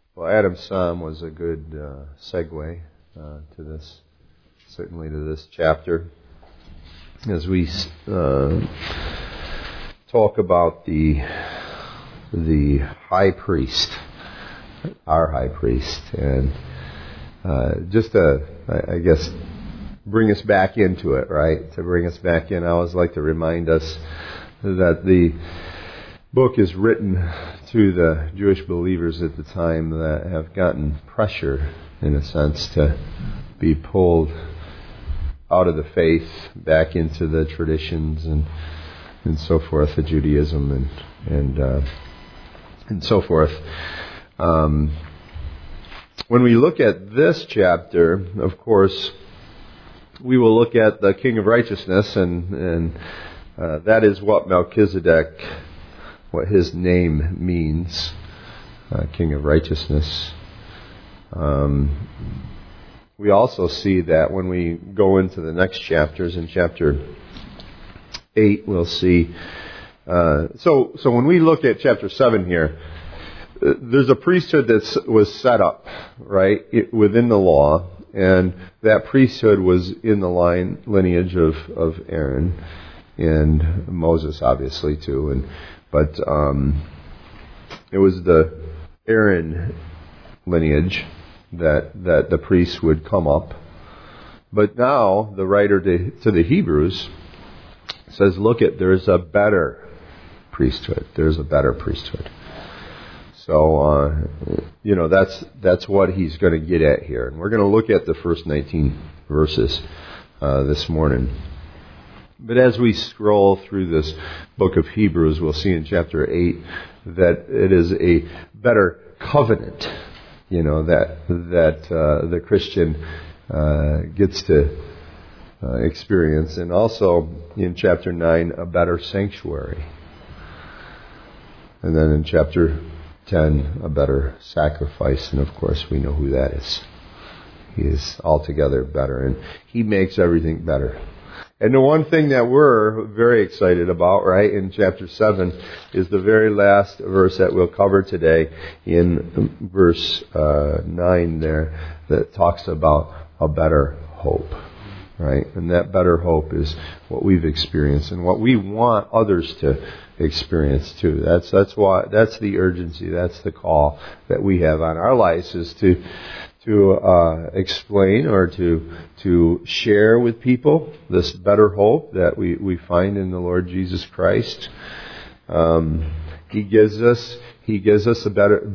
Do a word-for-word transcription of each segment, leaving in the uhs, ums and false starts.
Well, Adam's psalm was a good uh, segue uh, to this, certainly to this chapter, as we uh, talk about the the high priest, our high priest, and uh, just to, I guess, bring us back into it, right? To bring us back in, I always like to remind us that the book is written to the Jewish believers at the time that have gotten pressure, in a sense, to be pulled out of the faith back into the traditions and and so forth, the Judaism and and uh, and so forth. Um, when we look at this chapter, of course, we will look at the King of Righteousness, and and uh, that is what Melchizedek, what his name means, uh, King of Righteousness. Um, we also see that when we go into the next chapters, in chapter eight, we'll see. Uh, so, so when we look at chapter seven here, uh, there's a priesthood that was set up, right, it, within the law, and that priesthood was in the line lineage of, of Aaron and Moses, obviously, too, and But um, it was the Aaron lineage that that the priests would come up. But now the writer to, to the Hebrews says, look, at there's a better priesthood. There's a better priesthood. So, uh, you know, that's that's what he's going to get at here. And we're going to look at the first nineteen verses uh, this morning. But as we scroll through this book of Hebrews, we'll see in chapter eight that it is a better covenant, you know, that that uh, the Christian uh, gets to uh, experience. And also in chapter nine, a better sanctuary. And then in chapter ten, a better sacrifice. And of course, we know who that is. He is altogether better. And he makes everything better. And the one thing that we're very excited about, right, in chapter seven is the very last verse that we'll cover today, in verse uh, nine there, that talks about a better hope, right? And that better hope is what we've experienced and what we want others to experience too. That's that's why that's the urgency, that's the call that we have on our lives, is to to uh, explain or to to share with people this better hope that we, we find in the Lord Jesus Christ. Um, he gives us He gives us a better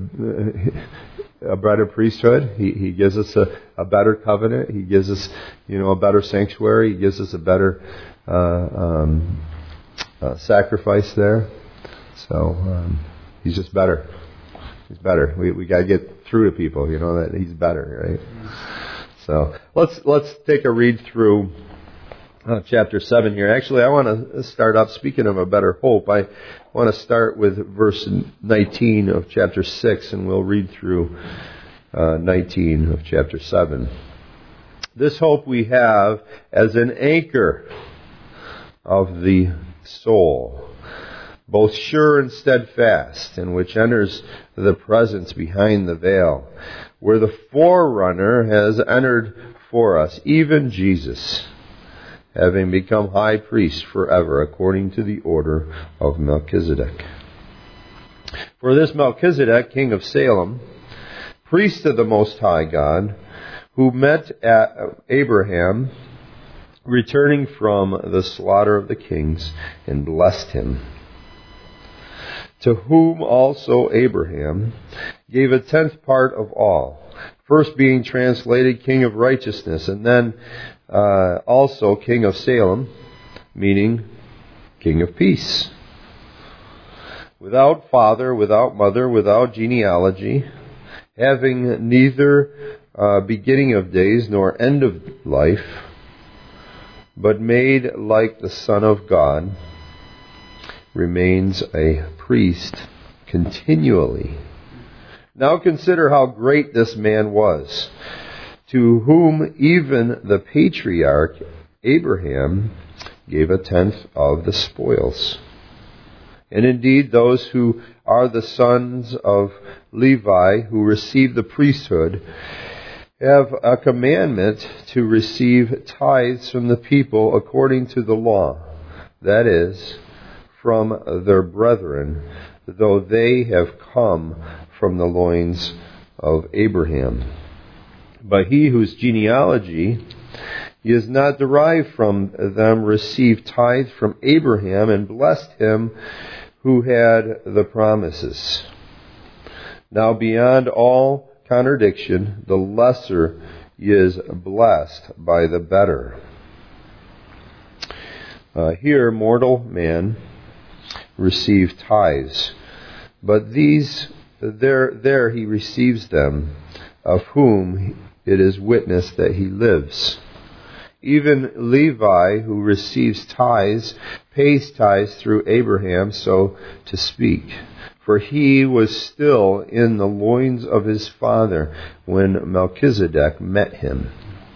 a better priesthood. He He gives us a, a better covenant. He gives us, you know, a better sanctuary. He gives us a better uh, um, uh, sacrifice there. So um, He's just better. He's better. We we got to get through to people, you know, that He's better, right? So let's let's take a read through uh, chapter seven here. Actually, I want to start off, speaking of a better hope, I want to start with verse nineteen of chapter six, and we'll read through uh, nineteen of chapter seven. This hope we have as an anchor of the soul, both sure and steadfast, and which enters the presence behind the veil, where the forerunner has entered for us, even Jesus, having become high priest forever, according to the order of Melchizedek. For this Melchizedek, king of Salem, priest of the Most High God, who met at Abraham, returning from the slaughter of the kings, and blessed him, to whom also Abraham gave a tenth part of all, first being translated King of Righteousness, and then uh, also King of Salem, meaning King of Peace. Without father, without mother, without genealogy, having neither uh, beginning of days nor end of life, but made like the Son of God, remains a priest continually. Now consider how great this man was, to whom even the patriarch Abraham gave a tenth of the spoils. And indeed, those who are the sons of Levi who receive the priesthood, have a commandment to receive tithes from the people according to the law, that is, from their brethren, though they have come from the loins of Abraham. But he whose genealogy is not derived from them received tithe from Abraham and blessed him who had the promises. Now beyond all contradiction, the lesser is blessed by the better. Uh, here, mortal man received tithes, but these there there he receives them, of whom it is witnessed that he lives. Even Levi, who receives tithes, pays tithes through Abraham, so to speak. For he was still in the loins of his father when Melchizedek met him.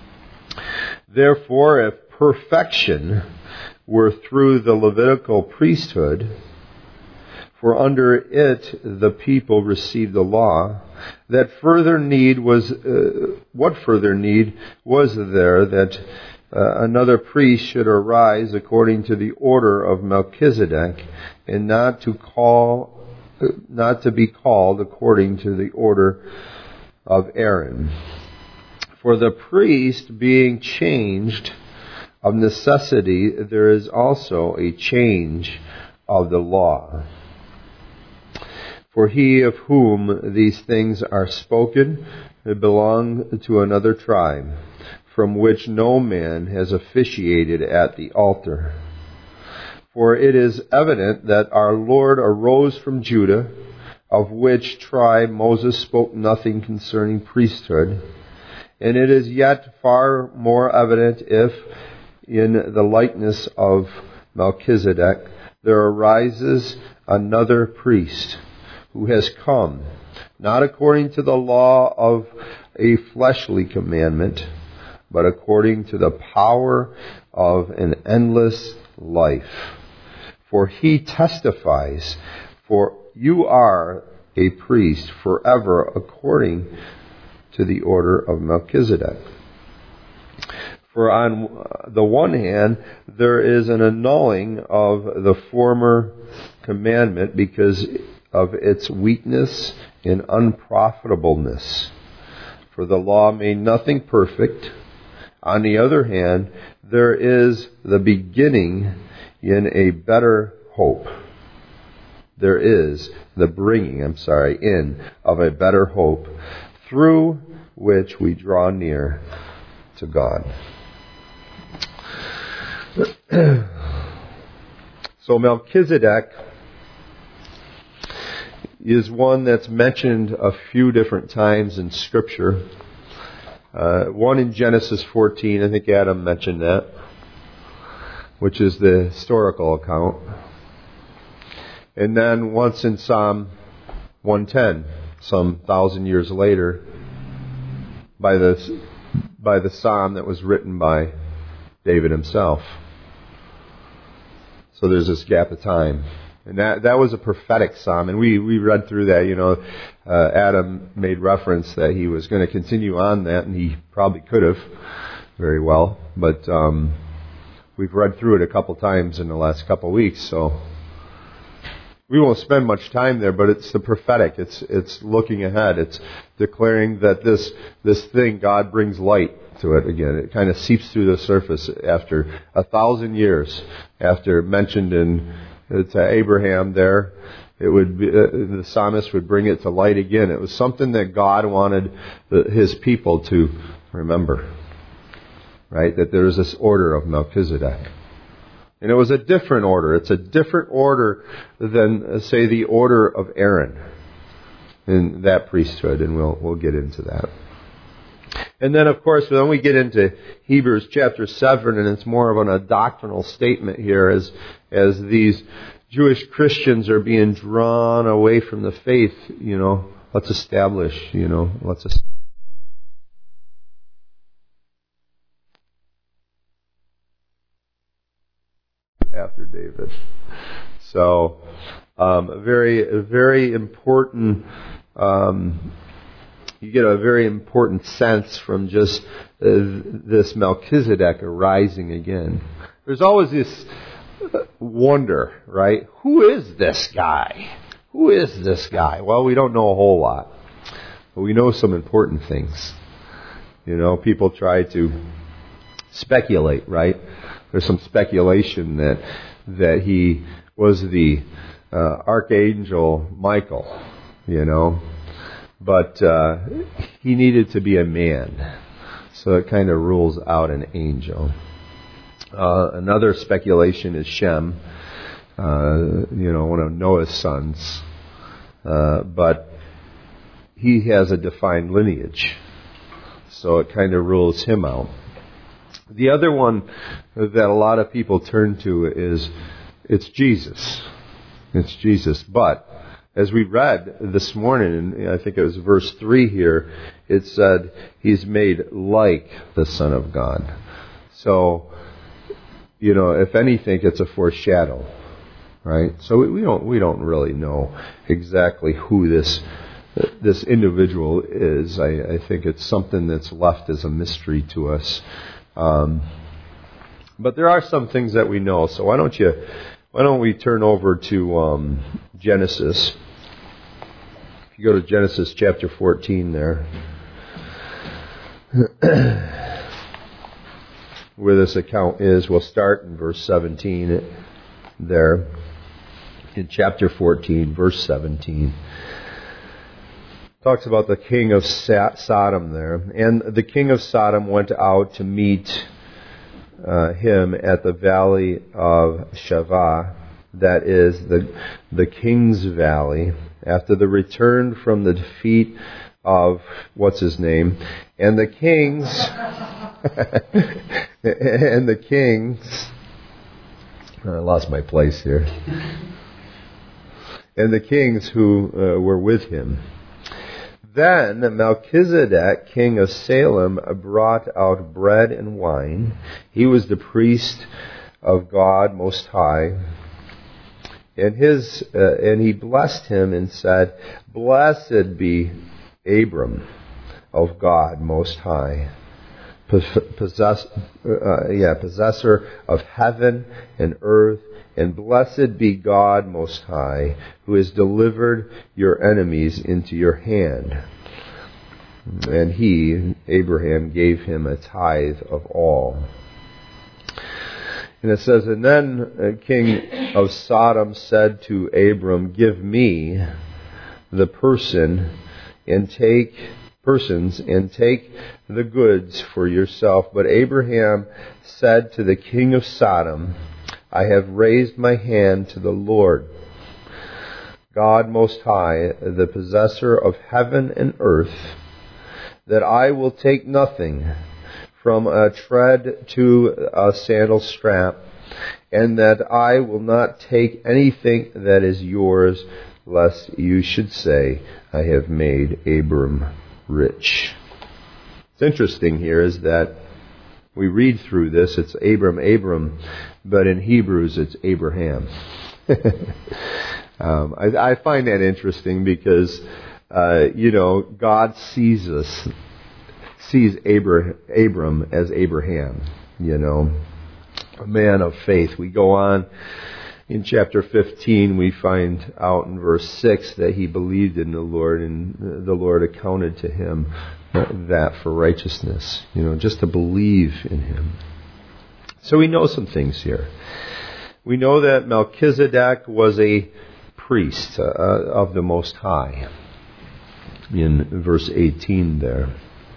Therefore, if perfection were through the Levitical priesthood, for under it the people received the law, that further need was, uh, what further need was there that uh, another priest should arise according to the order of Melchizedek, and not to call not to be called according to the order of Aaron. For the priest being changed of necessity, there is also a change of the law. For he of whom these things are spoken belonged to another tribe, from which no man has officiated at the altar. For it is evident that our Lord arose from Judah, of which tribe Moses spoke nothing concerning priesthood. And it is yet far more evident if, in the likeness of Melchizedek, there arises another priest, who has come, not according to the law of a fleshly commandment, but according to the power of an endless life. For he testifies, for you are a priest forever according to the order of Melchizedek. For on the one hand, there is an annulling of the former commandment because of its weakness and unprofitableness. For the law made nothing perfect. On the other hand, there is the beginning in a better hope. There is the bringing, I'm sorry, in of a better hope, through which we draw near to God. So Melchizedek is one that's mentioned a few different times in Scripture. Uh, one in Genesis fourteen, I think Adam mentioned that, which is the historical account. And then once in Psalm one ten, some thousand years later, by the, by the psalm that was written by David himself. So there's this gap of time. And that that was a prophetic psalm. And we, we read through that, you know, uh, Adam made reference that he was going to continue on that, and he probably could have very well. But um, we've read through it a couple times in the last couple weeks, so we won't spend much time there, but it's the prophetic. It's it's looking ahead. It's declaring that this this thing, God brings light to it again. It kind of seeps through the surface after a thousand years, after mentioned in to Abraham there. It would be, uh, the psalmist would bring it to light again. It was something that God wanted the, His people to remember, right? That there is this order of Melchizedek. And it was a different order. It's a different order than, uh, say, the order of Aaron in that priesthood, and we'll we'll get into that. And then, of course, then we get into Hebrews chapter seven, and it's more of an, a doctrinal statement here as as these Jewish Christians are being drawn away from the faith. You know, let's establish, you know, let's establish. After David. So, Um, a very, a very important, um, you get a very important sense from just uh, this Melchizedek arising again. There's always this wonder, right? Who is this guy? Who is this guy? Well, we don't know a whole lot, but we know some important things. You know, people try to speculate, right? There's some speculation that that he was the uh, Archangel Michael, you know, but uh, he needed to be a man, so it kind of rules out an angel. Uh, another speculation is Shem, uh, you know, one of Noah's sons, uh, but he has a defined lineage, so it kind of rules him out. The other one that a lot of people turn to is, it's Jesus. It's Jesus. But as we read this morning, and I think it was verse three here, it said he's made like the Son of God. So, you know, if anything, it's a foreshadow, right? So we don't we don't really know exactly who this this individual is. I, I think it's something that's left as a mystery to us. Um, but there are some things that we know. So why don't you, why don't we turn over to um, Genesis? If you go to Genesis chapter fourteen there, where this account is, we'll start in verse seventeen there. In chapter fourteen, verse seventeen. Talks about the king of Sodom there. And the king of Sodom went out to meet uh, him at the valley of Shavah, that is the the king's valley, after the return from the defeat of, what's his name? And the kings, and the kings, I lost my place here. And the kings who uh, were with him. Then Melchizedek, king of Salem, brought out bread and wine. He was the priest of God Most High. And his uh, and he blessed him and said, "Blessed be Abram of God Most High, possess, uh, yeah, possessor of heaven and earth. And blessed be God Most High, who has delivered your enemies into your hand." And he, Abraham, gave him a tithe of all. And it says, and then uh, King of Sodom said to Abram, "Give me the person and take persons and take the goods for yourself." But Abraham said to the king of Sodom, "I have raised my hand to the Lord, God Most High, the possessor of heaven and earth, that I will take nothing from a tread to a sandal strap, and that I will not take anything that is yours, lest you should say, I have made Abram rich." What's interesting here is that we read through this, it's Abram, Abram, but in Hebrews it's Abraham. um, I, I find that interesting because, uh, you know, God sees us, sees Abra, Abram as Abraham, you know, a man of faith. We go on in chapter fifteen, we find out in verse six that he believed in the Lord and the Lord accounted to him that for righteousness, you know, just to believe in him. So we know some things here. We know that Melchizedek was a priest uh, of the Most High in verse eighteen there.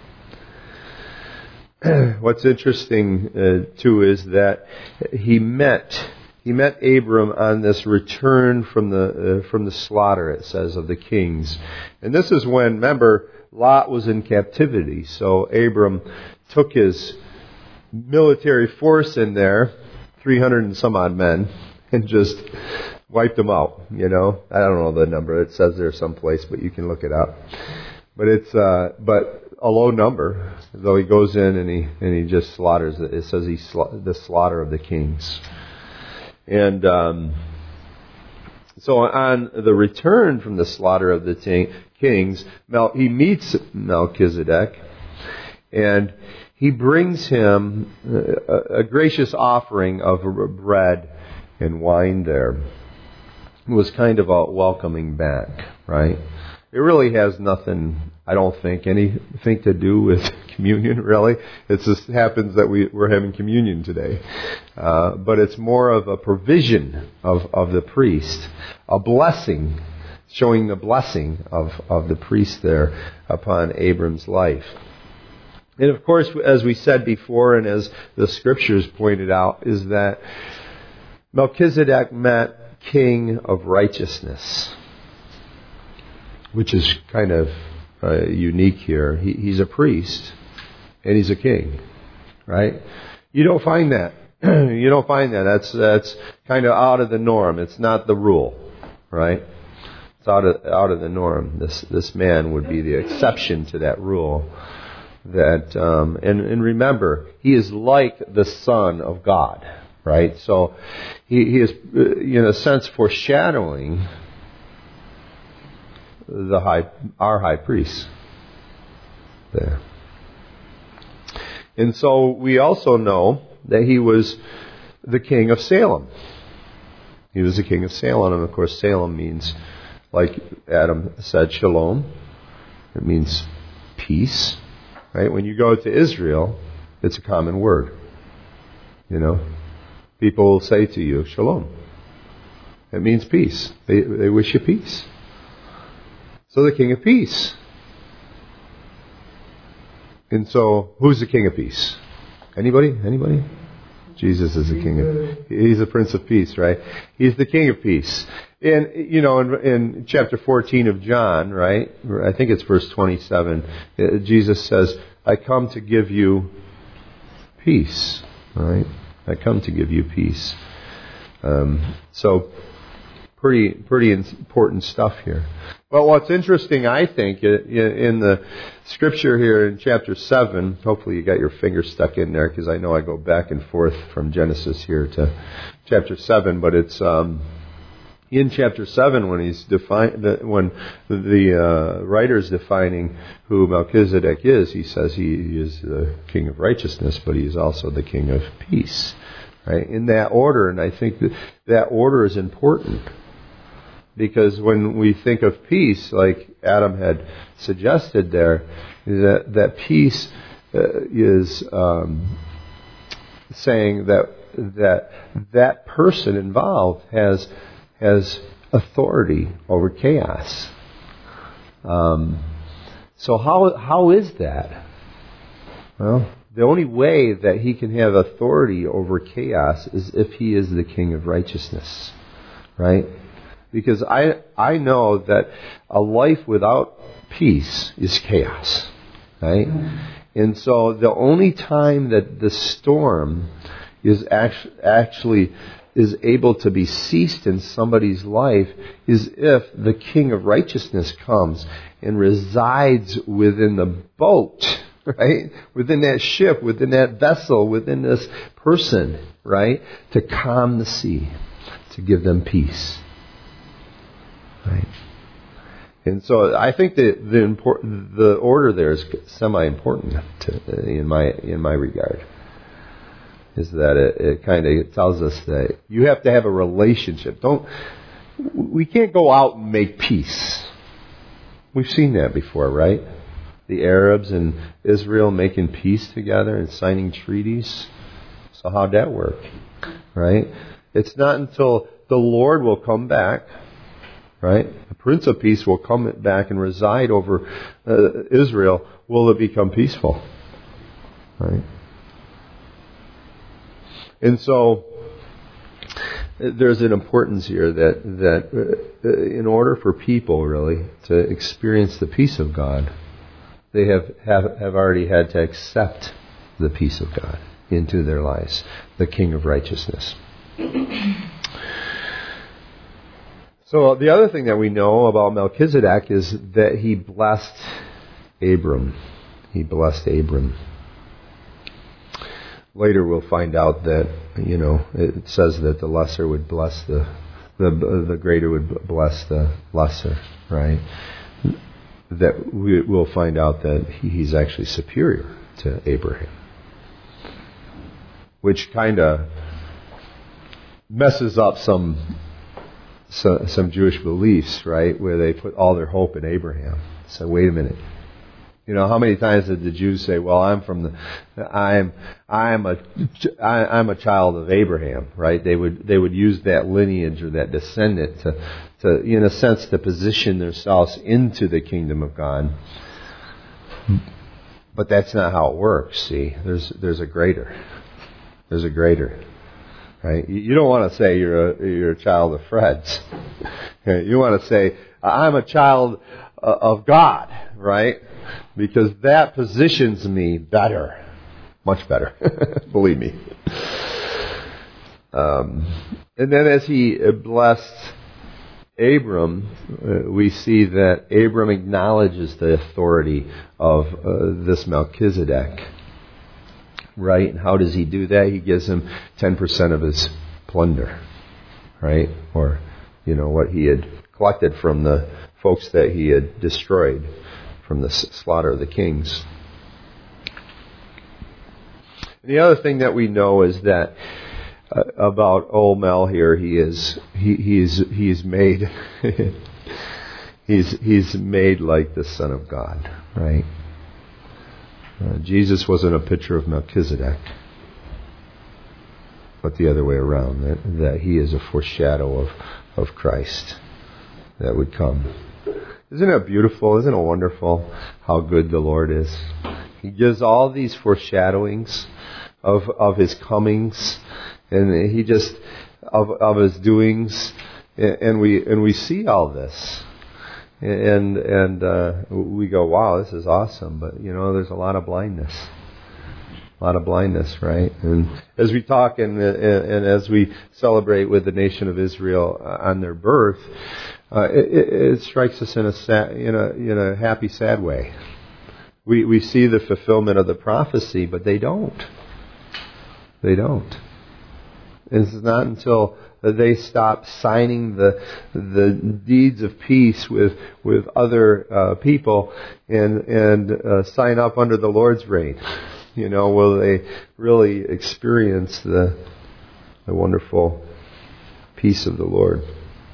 What's interesting uh, too is that he met he met Abram on this return from the uh, from the slaughter, it says, of the kings. And this is when, remember, Lot was in captivity. So Abram took his military force in there, three hundred and some odd men, and just wiped them out, you know. I don't know the number. It says there someplace, but you can look it up. But it's uh, but a low number, though he goes in and he and he just slaughters it. It says he sla- the slaughter of the kings. And um, So on the return from the slaughter of the t- kings, Mel- he meets Melchizedek, and he brings him a, a gracious offering of bread and wine there. It was kind of a welcoming back, right? It really has nothing, I don't think, anything to do with communion, really. It just happens that we, we're having communion today. Uh, but it's more of a provision of, of the priest, a blessing, showing the blessing of, of the priest there upon Abram's life. And of course, as we said before, and as the scriptures pointed out, is that Melchizedek meant King of Righteousness, which is kind of uh, unique here. He, he's a priest, and he's a king, right? You don't find that. You don't find that. That's that's kind of out of the norm. It's not the rule, right? It's out of out of the norm. This this man would be the exception to that rule. That um, and and remember, he is like the Son of God, right? So he, he is, in a sense, foreshadowing the high, our high priest there. And so we also know that he was the king of Salem. He was the king of Salem, and of course Salem means, like Adam said, shalom. It means peace, right? When you go to Israel, it's a common word. You know, people will say to you, shalom. It means peace. They, they wish you peace. So the King of Peace. And so, who's the King of Peace? Anybody? Anybody? Jesus is the King of... He's the Prince of Peace, right? He's the King of Peace. And, you know, in, in chapter fourteen of John, right? I think it's verse twenty-seven. Jesus says, I come to give you peace, right? I come to give you peace. Um, so... Pretty, pretty important stuff here. Well, what's interesting, I think, in the scripture here in chapter seven, hopefully you got your finger stuck in there because I know I go back and forth from Genesis here to chapter seven, but it's um, in chapter seven when he's define, when the uh, writer is defining who Melchizedek is, he says he is the king of righteousness, but he is also the king of peace, right? In that order, and I think that, that order is important. Because when we think of peace, like Adam had suggested there, that that peace uh, is um, saying that that that person involved has has authority over chaos. Um, so how how is that? Well, the only way that he can have authority over chaos is if he is the King of Righteousness, right? Because I I know that a life without peace is chaos, right? And so the only time that the storm is actually, actually is able to be ceased in somebody's life is if the King of Righteousness comes and resides within the boat, right? Within that ship, within that vessel, within this person, right? To calm the sea, to give them peace. Right, and so I think that the important, the order there is semi-important to, in my in my regard. Is that it, it kind of tells us that you have to have a relationship. Don't we can't go out and make peace. We've seen that before, right? The Arabs and Israel making peace together and signing treaties. So how'd that work? Right? It's not until the Lord will come back. Right? The Prince of Peace will come back and reside over uh, Israel. Will it become peaceful? Right? And so there's an importance here that that uh, in order for people really to experience the peace of God, they have, have, have already had to accept the peace of God into their lives, the King of Righteousness. So the other thing that we know about Melchizedek is that he blessed Abram. He blessed Abram. Later we'll find out that, you know, it says that the lesser would bless the the the greater would bless the lesser, right? That we will find out that he's actually superior to Abraham, which kind of messes up some, some some Jewish beliefs, right? Where they put all their hope in Abraham. So wait a minute. You know, how many times did the Jews say, "Well, I'm from the, I'm, I'm a, I, I'm a child of Abraham," right? They would, they would use that lineage or that descendant to, to, in a sense, to position themselves into the kingdom of God. But that's not how it works. See, there's, there's a greater, there's a greater, right? You don't want to say you're a, you're a child of Fred's. You want to say, "I'm a child of God," right? Because that positions me better. Much better. Believe me. Um, and then as he blessed Abram, uh, we see that Abram acknowledges the authority of uh, this Melchizedek. Right? And how does he do that? He gives him ten percent of his plunder. Right? Or, you know, what he had collected from the folks that he had destroyed from the slaughter of the kings. And the other thing that we know is that uh, about old Mel here, he is he, he's he's made he's he's made like the Son of God, right? Uh, Jesus wasn't a picture of Melchizedek, but the other way around, that, that he is a foreshadow of, of Christ that would come. Isn't it beautiful? Isn't it wonderful how good the Lord is? He gives all these foreshadowings of of His comings, and He just of of His doings, and we and we see all this, and and uh, we go, wow, this is awesome. But you know, there's a lot of blindness, a lot of blindness, right? And as we talk and and, and as we celebrate with the nation of Israel on their birth. Uh, it, it strikes us in a sad, in a in a happy, sad way. We we see the fulfillment of the prophecy, but they don't. They don't. And it's not until they stop signing the the deeds of peace with with other uh, people and and uh, sign up under the Lord's reign, you know, will they really experience the the wonderful peace of the Lord.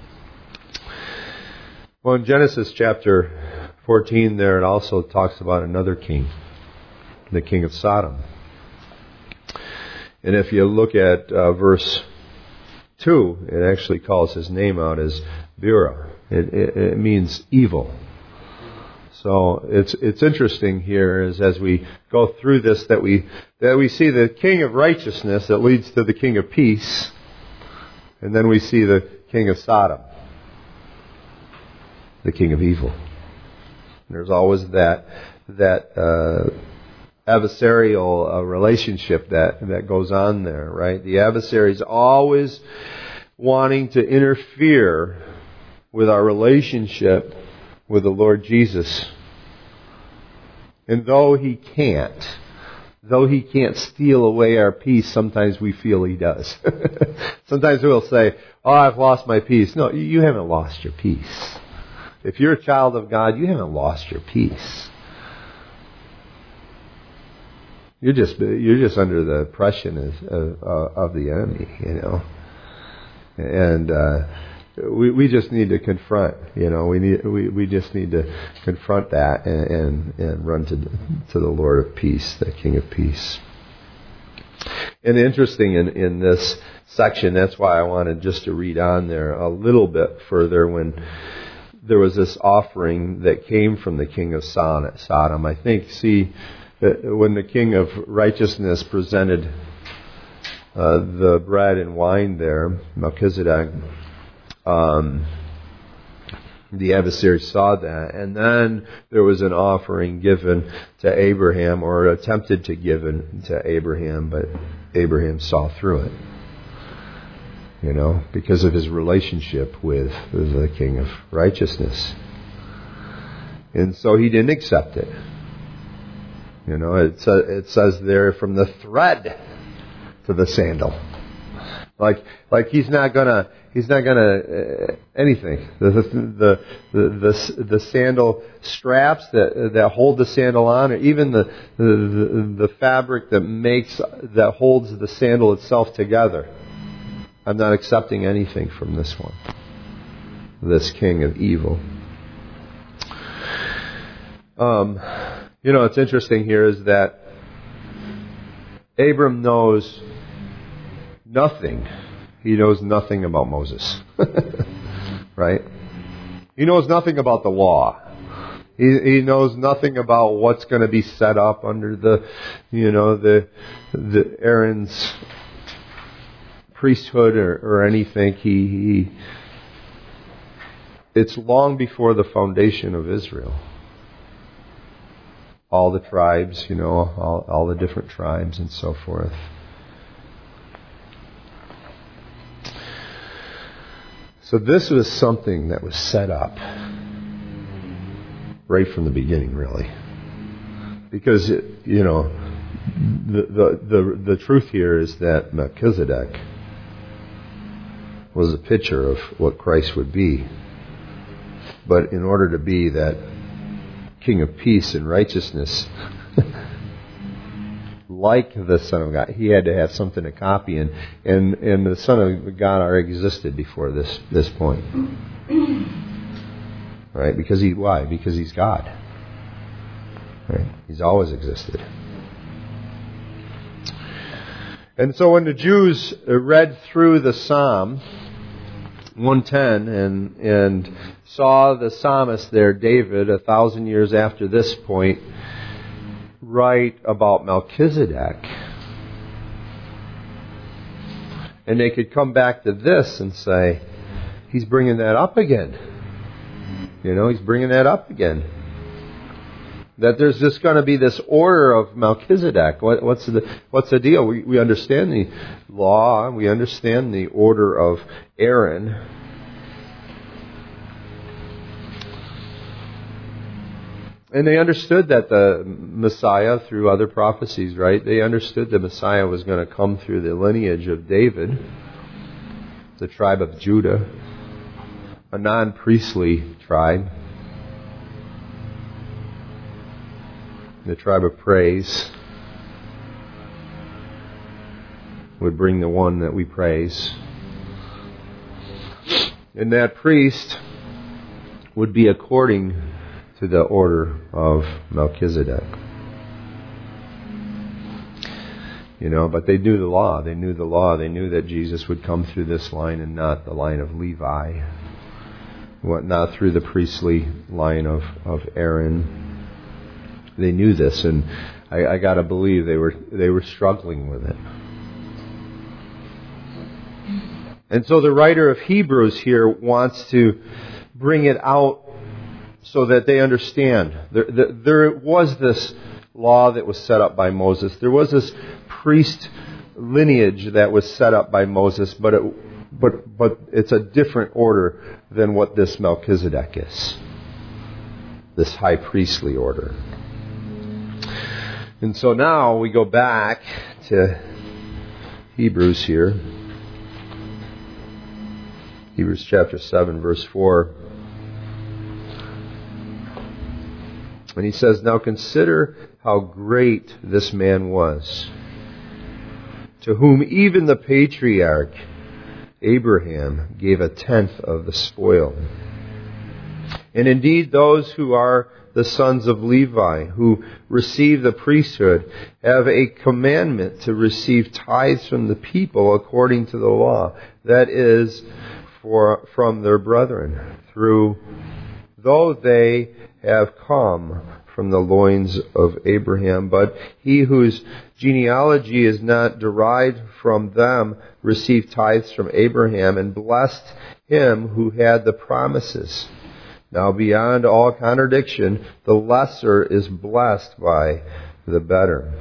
Well, in Genesis chapter fourteen there, it also talks about another king, the king of Sodom. And if you look at uh, verse two, it actually calls his name out as Bera. It, it, it means evil. So it's it's interesting here is as we go through this that we that we see the king of righteousness that leads to the king of peace, and then we see the king of Sodom, the king of evil. There's always that that uh, adversarial uh, relationship that that goes on there, right? The adversary is always wanting to interfere with our relationship with the Lord Jesus. And though he can't, though he can't steal away our peace, sometimes we feel he does. Sometimes we'll say, "Oh, I've lost my peace." No, you haven't lost your peace. If you're a child of God, you haven't lost your peace. You're just you're just under the oppression of, of, of the enemy, you know. And uh, we we just need to confront, you know. We need we, we just need to confront that and, and, and run to to the Lord of peace, the King of peace. And interesting in, in this section, that's why I wanted just to read on there a little bit further when there was this offering that came from the king of Sodom. I think, see, when the king of righteousness presented uh, the bread and wine there, Melchizedek, um, the adversary saw that, and then there was an offering given to Abraham, or attempted to give it to Abraham, but Abraham saw through it. You know, because of his relationship with the king of righteousness. And so he didn't accept it. You know, it, sa- it says there, from the thread to the sandal. Like, like he's not gonna, he's not gonna uh, anything. The the, the the the the sandal straps that that hold the sandal on, or even the the the, the fabric that makes that holds the sandal itself together. I'm not accepting anything from this one, this king of evil. Um, you know, what's interesting here is that Abram knows nothing. He knows nothing about Moses. Right? He knows nothing about the law. He, he knows nothing about what's going to be set up under the, you know, the, the Aaron's priesthood or, or anything. He, he, it's long before the foundation of Israel. All the tribes, you know, all, all the different tribes and so forth. So this was something that was set up right from the beginning, really. Because, it, you know, the, the, the, the truth here is that Melchizedek was a picture of what Christ would be. But in order to be that King of peace and righteousness, like the Son of God, he had to have something to copy, and, and, and the Son of God already existed before this, this point. Right? Because he, why? Because he's God. Right? He's always existed. And so when the Jews read through the Psalm one ten and and saw the psalmist there, David, a thousand years after this point, write about Melchizedek, and they could come back to this and say, he's bringing that up again. You know, he's bringing that up again. That there's just going to be this order of Melchizedek. What, what's the what's the deal? We, we understand the law. We understand the order of Aaron. And they understood that the Messiah, through other prophecies, right? They understood the Messiah was going to come through the lineage of David, the tribe of Judah, a non-priestly tribe. The tribe of praise would bring the one that we praise. And that priest would be according to the order of Melchizedek. You know, but they knew the law. They knew the law. They knew that Jesus would come through this line and not the line of Levi. Not through the priestly line of, of Aaron. They knew this, and I, I got to believe they were they were struggling with it. And so the writer of Hebrews here wants to bring it out so that they understand. There, there, there was this law that was set up by Moses. There was this priest lineage that was set up by Moses, but it, but but it's a different order than what this Melchizedek is. This high priestly order. And so now we go back to Hebrews here. Hebrews chapter seven, verse four. And he says, "Now consider how great this man was, to whom even the patriarch Abraham gave a tenth of the spoil. And indeed those who are the sons of Levi, who receive the priesthood, have a commandment to receive tithes from the people according to the law, that is, for from their brethren, through though they have come from the loins of Abraham. But he whose genealogy is not derived from them received tithes from Abraham, and blessed him who had the promises. Now beyond all contradiction, the lesser is blessed by the better.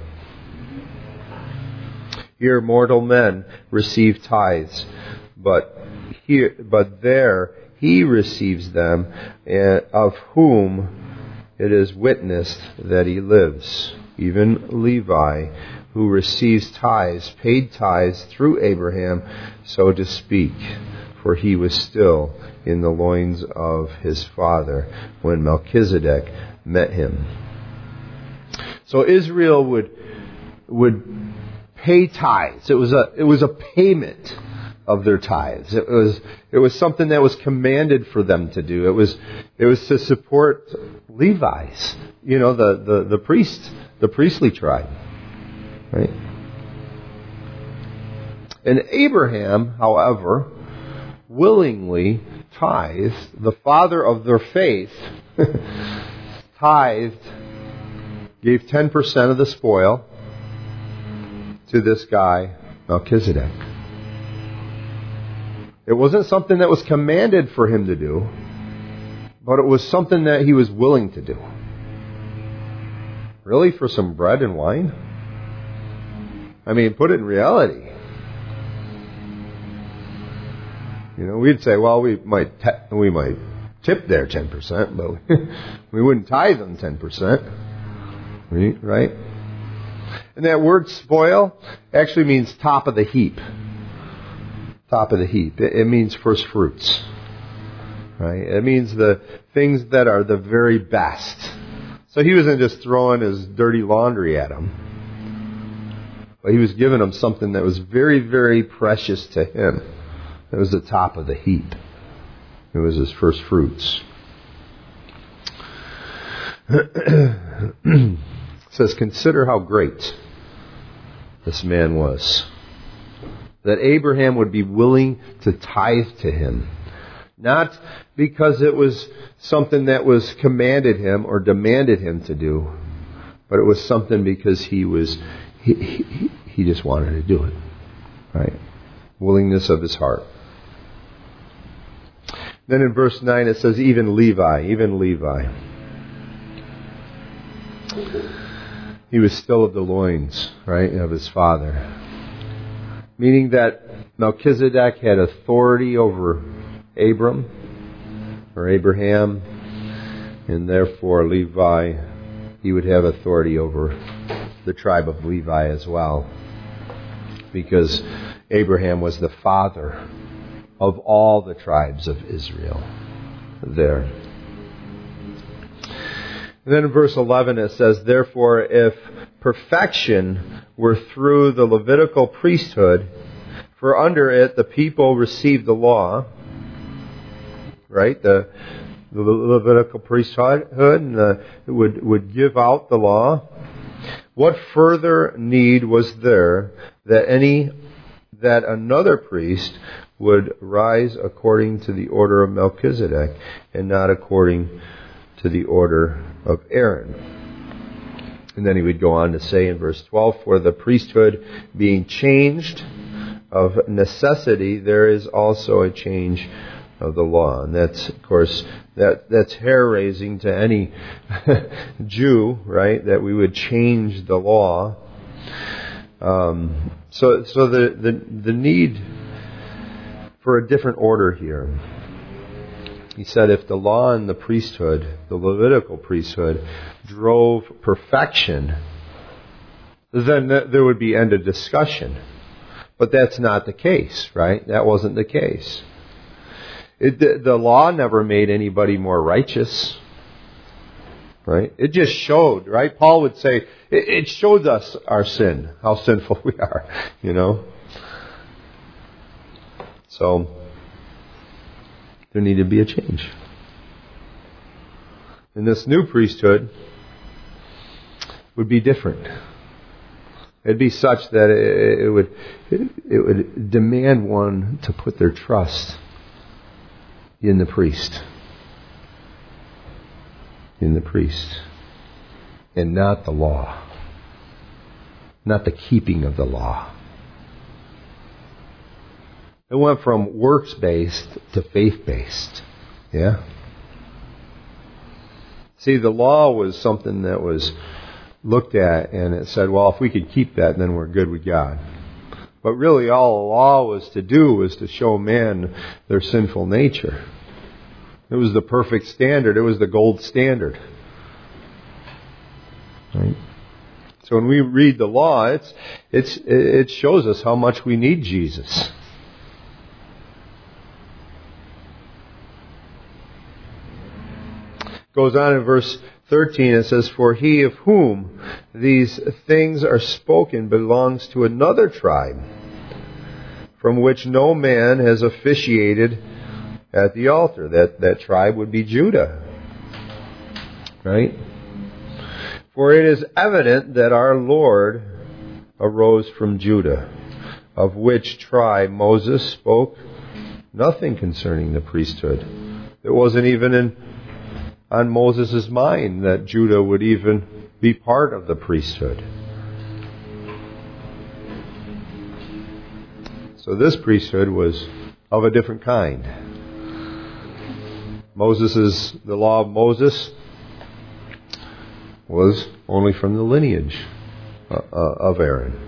Here mortal men receive tithes, but here, but there he receives them, of whom it is witnessed that he lives. even Levi, who receives tithes, paid tithes through Abraham, so to speak, for he was still in the loins of his father when Melchizedek met him. So Israel would would pay tithes. It was a it was a payment of their tithes. It was it was something that was commanded for them to do. It was it was to support Levites, you know, the the the priest, the priestly tribe, right? And Abraham, however, willingly tithed. The father of their faith tithed, gave ten percent of the spoil to this guy, Melchizedek. It wasn't something that was commanded for him to do, but it was something that he was willing to do. Really? For some bread and wine? I mean, put it in reality. You know, we'd say, well, we might te- we might tip their ten percent, but we wouldn't tithe them ten percent. Right? And that word spoil actually means top of the heap. Top of the heap. It means first fruits. Right? It means the things that are the very best. So he wasn't just throwing his dirty laundry at him, but he was giving them something that was very, very precious to him. It was the top of the heap. It was his first fruits. It says, consider how great this man was, that Abraham would be willing to tithe to him. Not because it was something that was commanded him or demanded him to do, but it was something because he was he, he, he just wanted to do it. Right? Willingness of his heart. Then in verse nine it says, even Levi, even Levi. He was still of the loins, right, of his father. Meaning that Melchizedek had authority over Abram, or Abraham, and therefore Levi, he would have authority over the tribe of Levi as well. Because Abraham was the father of all the tribes of Israel there. And then in verse eleven it says, therefore, if perfection were through the Levitical priesthood, for under it the people received the law, right? The, the Levitical priesthood and the, would, would give out the law. What further need was there that any that another priest would rise according to the order of Melchizedek and not according to the order of Aaron? And then he would go on to say in verse twelve, for the priesthood being changed of necessity, there is also a change of the law. And that's, of course, that that's hair-raising to any Jew, right? That we would change the law. Um, so, so the, the the need for a different order here. He said if the law and the priesthood, the Levitical priesthood, drove perfection, then there would be end of discussion. But that's not the case, right? That wasn't the case. It, the, the law never made anybody more righteous, right? It just showed, right? Paul would say, it, it showed us our sin, how sinful we are, you know? So, there needed to be a change. And this new priesthood would be different. It'd be such that it, it would it, it would demand one to put their trust in the priest. In the priest. And not the law. Not the keeping of the law. It went from works-based to faith-based. Yeah? See, the law was something that was looked at and it said, well, if we could keep that, then we're good with God. But really all the law was to do was to show man their sinful nature. It was the perfect standard. It was the gold standard. Right? So when we read the law, it's, it's, it shows us how much we need Jesus. Goes on in verse thirteen, it says, "For he of whom these things are spoken belongs to another tribe, from which no man has officiated at the altar." That, that tribe would be Judah. Right? "For it is evident that our Lord arose from Judah, of which tribe Moses spoke nothing concerning the priesthood." It wasn't even in, on Moses' mind that Judah would even be part of the priesthood. So this priesthood was of a different kind. Moses' the law of Moses was only from the lineage of Aaron.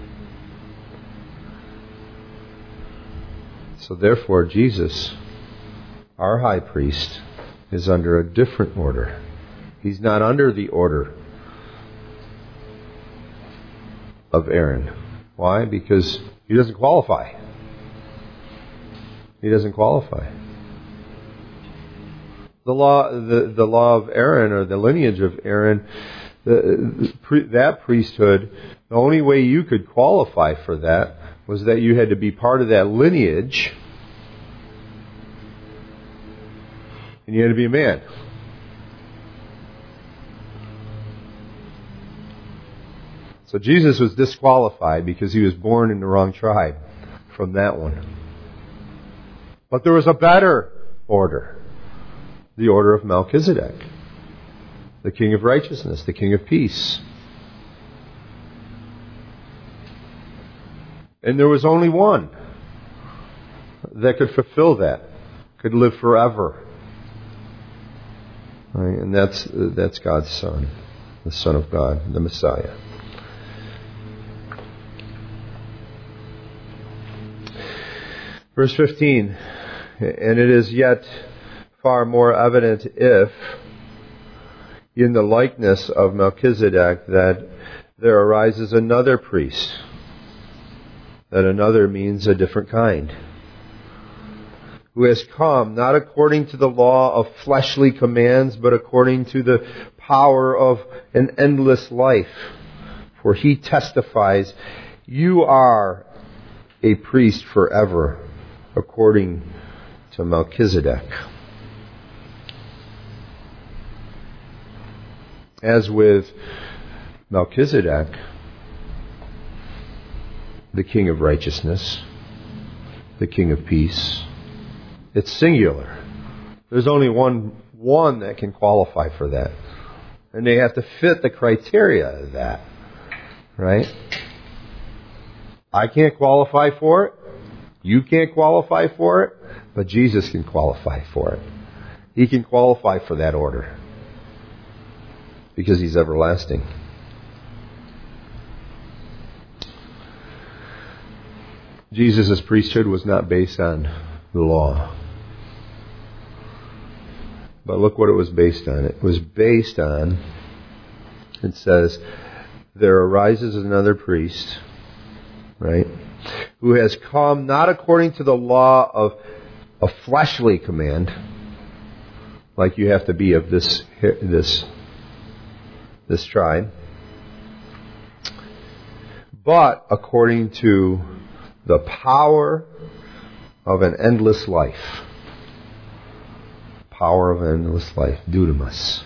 So therefore, Jesus, our high priest, is under a different order. He's not under the order of Aaron. Why? Because he doesn't qualify. He doesn't qualify. The law, the, the law of Aaron, or the lineage of Aaron, the, the, that priesthood, the only way you could qualify for that was that you had to be part of that lineage, and you had to be a man. So Jesus was disqualified because he was born in the wrong tribe from that one. But there was a better order. The order of Melchizedek, the King of righteousness, the King of peace. And there was only one that could fulfill that, could live forever. Right? And that's that's God's Son, the Son of God, the Messiah. Verse fifteen, "And it is yet far more evident if, in the likeness of Melchizedek, that there arises another priest." That another means a different kind. "Who has come not according to the law of fleshly commands, but according to the power of an endless life. For he testifies, 'You are a priest forever, according to Melchizedek.'" As with Melchizedek, the King of righteousness, the King of peace, it's singular. There's only one one that can qualify for that. And they have to fit the criteria of that. Right? I can't qualify for it. You can't qualify for it. But Jesus can qualify for it. He can qualify for that order. Because he's everlasting. Jesus' priesthood was not based on the law. But look what it was based on. It was based on, it says, there arises another priest, right, who has come not according to the law of a fleshly command, like you have to be of this this this tribe, but according to the power of an endless life. Power of an endless life. Dunamis.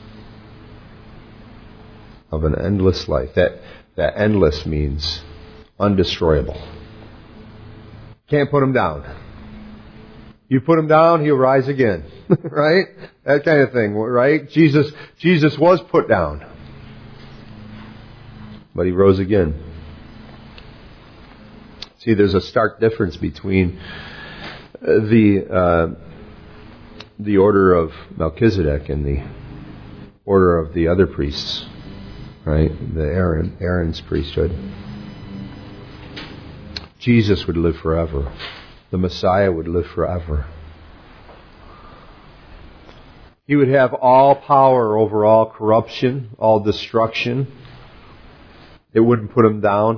Of an endless life. That, that endless means undestroyable. Can't put him down. You put him down, he'll rise again. Right? That kind of thing, right? Jesus, Jesus was put down. But he rose again. See, there's a stark difference between the uh, the order of Melchizedek and the order of the other priests, right? The Aaron, Aaron's priesthood. Jesus would live forever. The Messiah would live forever. He would have all power over all corruption, all destruction, It wouldn't put him down.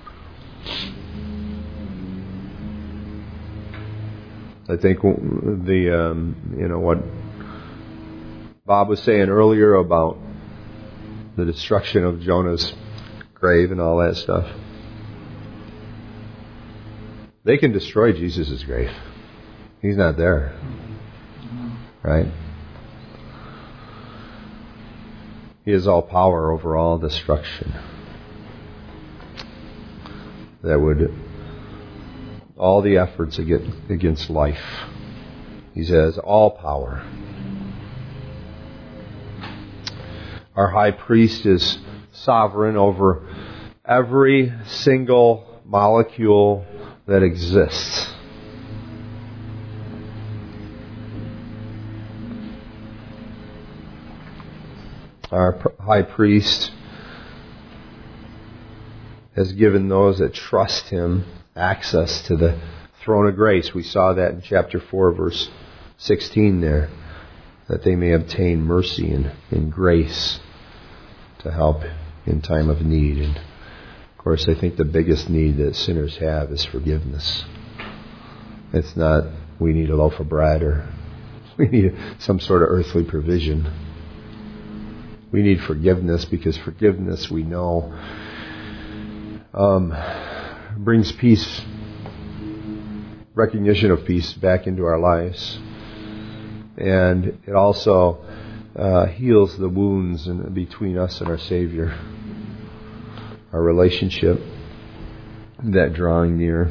I think the um, you know what Bob was saying earlier about the destruction of Jonah's grave and all that stuff. They can destroy Jesus' grave. He's not there. Right? He has all power over all destruction. That would, all the efforts against life. He says, all power. Our high priest is sovereign over every single molecule that exists. Our high priest has given those that trust him access to the throne of grace. We saw that in chapter four, verse sixteen there, that they may obtain mercy and, and grace to help in time of need. And of course, I think the biggest need that sinners have is forgiveness. It's not, we need a loaf of bread or we need some sort of earthly provision. We need forgiveness, because forgiveness, we know, um, brings peace, recognition of peace back into our lives. And it also uh, heals the wounds in, between us and our Savior. Our relationship, that drawing near.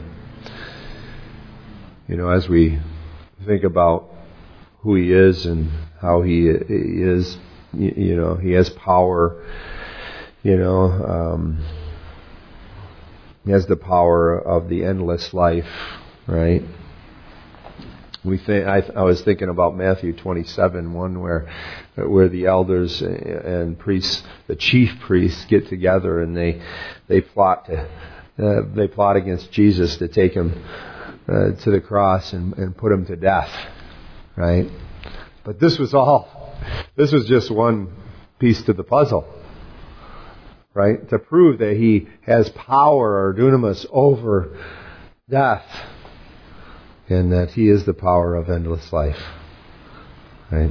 You know, as we think about who He is and how He is, you, you know, He has power, you know, um, He has the power of the endless life, right? We think. I, I was thinking about Matthew twenty-seven, one where, where the elders and priests, the chief priests, get together and they they plot to, uh, they plot against Jesus to take him uh, to the cross and, and put him to death, right? But this was all. This was just one piece to the puzzle, right? To prove that he has power or dunamis over death. And that He is the power of endless life. Right?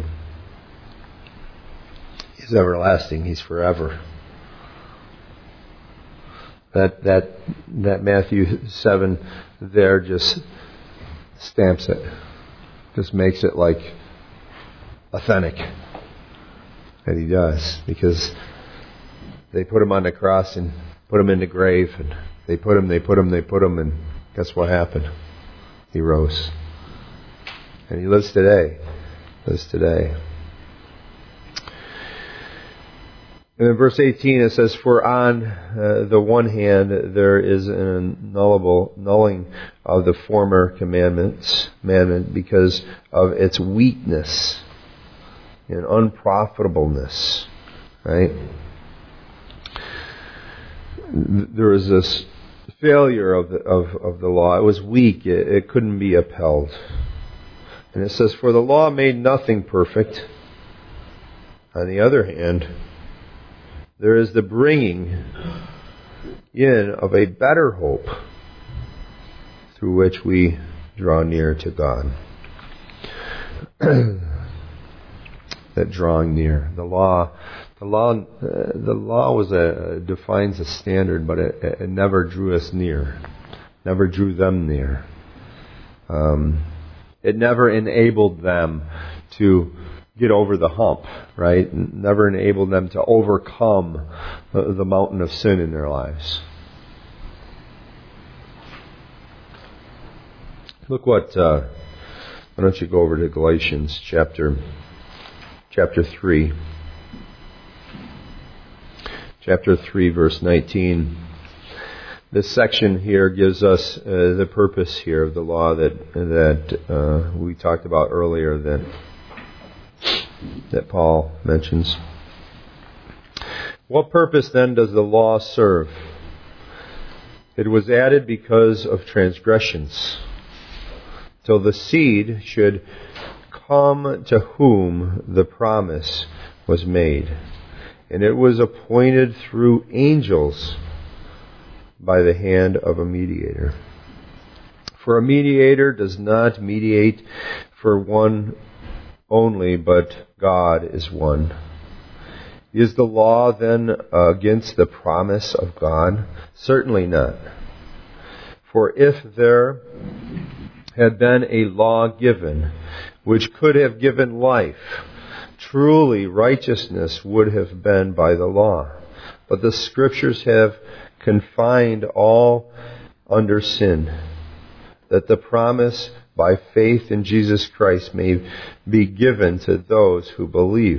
He's everlasting. He's forever. That that that Matthew seven there just stamps it. Just makes it like authentic. And He does. Because they put Him on the cross and put Him in the grave. And they put Him, they put Him, they put Him. And guess what happened? He rose. And He lives today. Lives today. And in verse eighteen it says, for on uh, the one hand there is an annullable, nulling of the former commandments, commandment because of its weakness and unprofitableness. Right? There is this failure of the, of, of the law. It was weak. It, it couldn't be upheld. And it says, for the law made nothing perfect. On the other hand, there is the bringing in of a better hope through which we draw near to God. That drawing near. The law The law, uh, the law was a defines a standard, but it, it never drew us near, never drew them near. Um, it never enabled them to get over the hump, right? Never enabled them to overcome the, the mountain of sin in their lives. Look what. Uh, why don't you go over to Galatians chapter chapter three. Chapter three, verse nineteen. This section here gives us uh, the purpose here of the law that that uh, we talked about earlier, that that Paul mentions. What purpose then does the law serve? It was added because of transgressions, till the seed should come to whom the promise was made. And it was appointed through angels by the hand of a mediator. For a mediator does not mediate for one only, but God is one. Is the law then against the promise of God? Certainly not. For if there had been a law given which could have given life, truly righteousness would have been by the law. But the Scriptures have confined all under sin, that the promise by faith in Jesus Christ may be given to those who believe.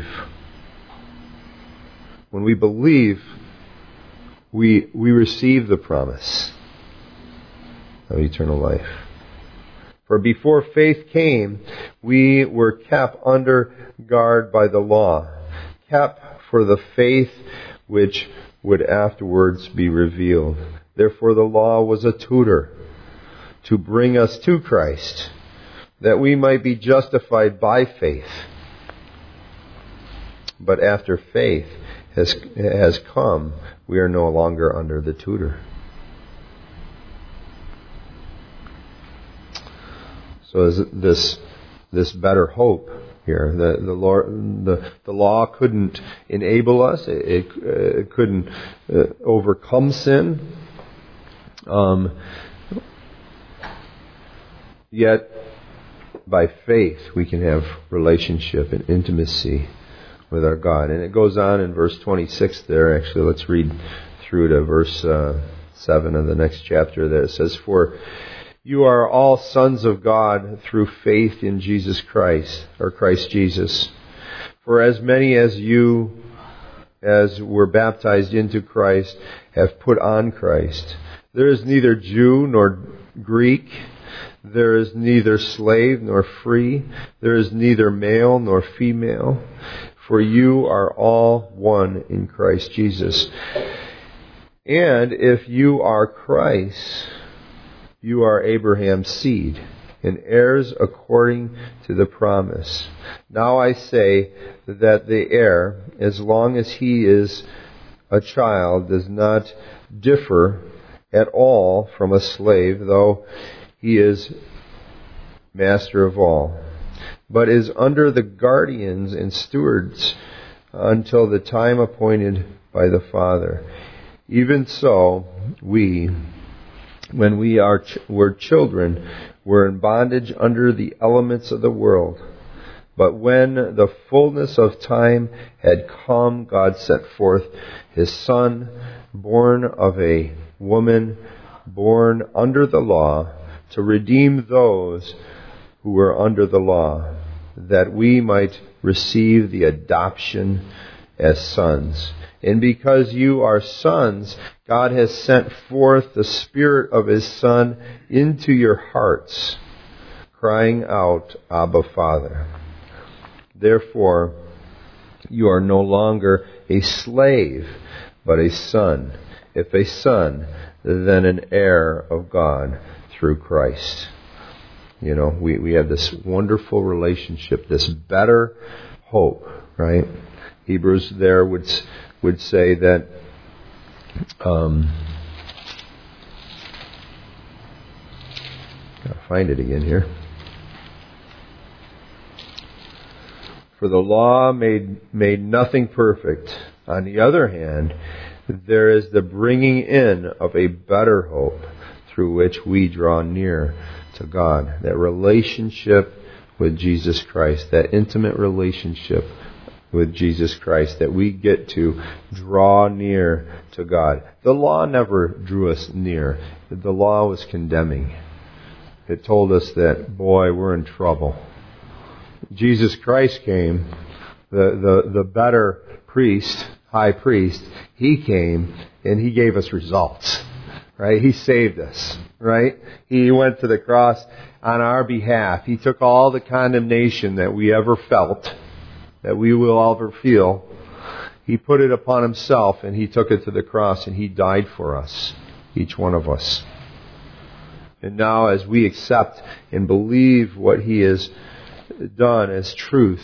When we believe, we we receive the promise of eternal life. For before faith came, we were kept under guard by the law, kept for the faith which would afterwards be revealed. Therefore the law was a tutor to bring us to Christ, that we might be justified by faith. But after faith has, has come, we are no longer under the tutor. So is this this better hope here? The the law the, the law couldn't enable us. It, it, it couldn't uh, overcome sin. Um, yet, by faith, we can have relationship and intimacy with our God. And it goes on in verse twenty-six there. Actually, let's read through to verse uh, seven of the next chapter there. It says, "For you are all sons of God through faith in Jesus Christ," or Christ Jesus. "For as many as you as were baptized into Christ have put on Christ. There is neither Jew nor Greek. There is neither slave nor free. There is neither male nor female. For you are all one in Christ Jesus. And if you are Christ, you are Abraham's seed, and heirs according to the promise. Now I say that the heir, as long as he is a child, does not differ at all from a slave, though he is master of all, but is under the guardians and stewards until the time appointed by the Father. Even so, we, when we are ch- were children, were in bondage under the elements of the world. But when the fullness of time had come, God sent forth His Son, born of a woman, born under the law, to redeem those who were under the law, that we might receive the adoption as sons. And because you are sons, God has sent forth the Spirit of His Son into your hearts, crying out, Abba, Father. Therefore, you are no longer a slave, but a son. If a son, then an heir of God through Christ. You know, we, we have this wonderful relationship, this better hope, right? Hebrews there would would say that um, gotta find it again here. For the law made made nothing perfect. On the other hand, there is the bringing in of a better hope, through which we draw near to God. That relationship with Jesus Christ, that intimate relationship with Jesus Christ, that we get to draw near to God. The law never drew us near. The law was condemning. It told us that, boy, we're in trouble. Jesus Christ came, the, the, the better priest, high priest. He came and He gave us results. Right? He saved us. Right? He went to the cross on our behalf. He took all the condemnation that we ever felt, that we will ever feel. He put it upon Himself, and He took it to the cross, and He died for us, each one of us. And now as we accept and believe what He has done as truth,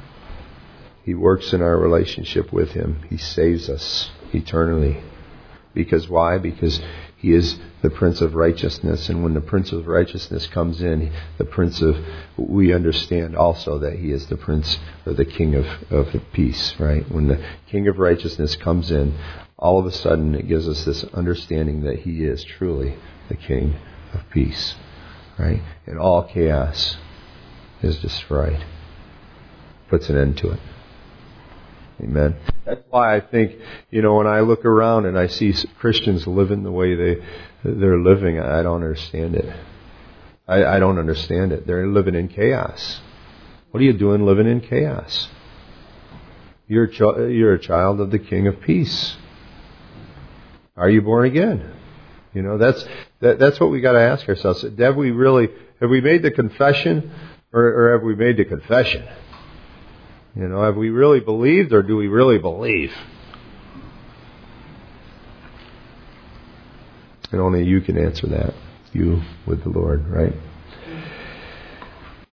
He works in our relationship with Him. He saves us eternally. Because why? Because He is the Prince of Righteousness. And when the Prince of Righteousness comes in, the Prince of, we understand also that He is the Prince or the King of, of peace, right? When the King of Righteousness comes in, all of a sudden it gives us this understanding that He is truly the King of peace, right? And all chaos is destroyed. Puts an end to it. Amen. That's why I think, you know, when I look around and I see Christians living the way they, they're living, I don't understand it. I, I don't understand it. They're living in chaos. What are you doing living in chaos? You're a, ch- you're a child of the King of Peace. Are you born again? You know, that's that, that's what we got to ask ourselves. Have we really, have we made the confession or, or have we made the confession? You know, have we really believed or do we really believe? And only you can answer that. You with the Lord, right?